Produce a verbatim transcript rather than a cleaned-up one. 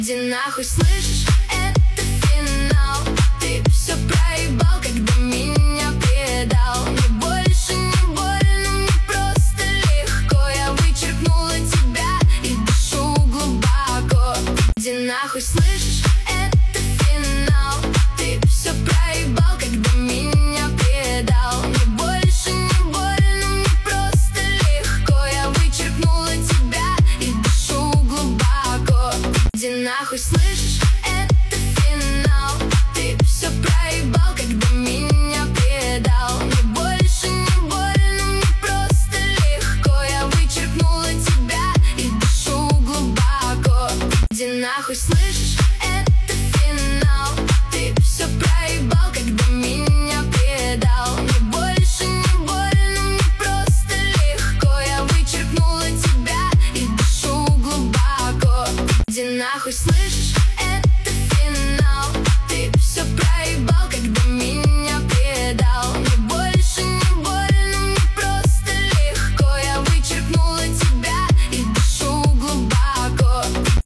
Иди нахуй, слышишь, это финал. Ты все проебал, когда меня предал. Мне больше не больно, мне просто легко. Я вычеркнула тебя и дышу глубоко. Иди нахуй, слышишь, это финал. Ты все проебал, когда меня предал. Мне больше не больно, мне просто легко. Я вычеркнула тебя и дышу глубоко. Иди нахуй, слышишь, это финал. Ты все проебал, когда меня предал. Мне больше не больно, мне просто легко. Я вычеркнула тебя и дышу глубоко. Иди нахуй, слышишь, это финал. Ты все проебал, когда меня предал. Мне больше не больно, мне просто легко. Я вычеркнула тебя и дышу глубоко. Иди нахуй, слышишь, это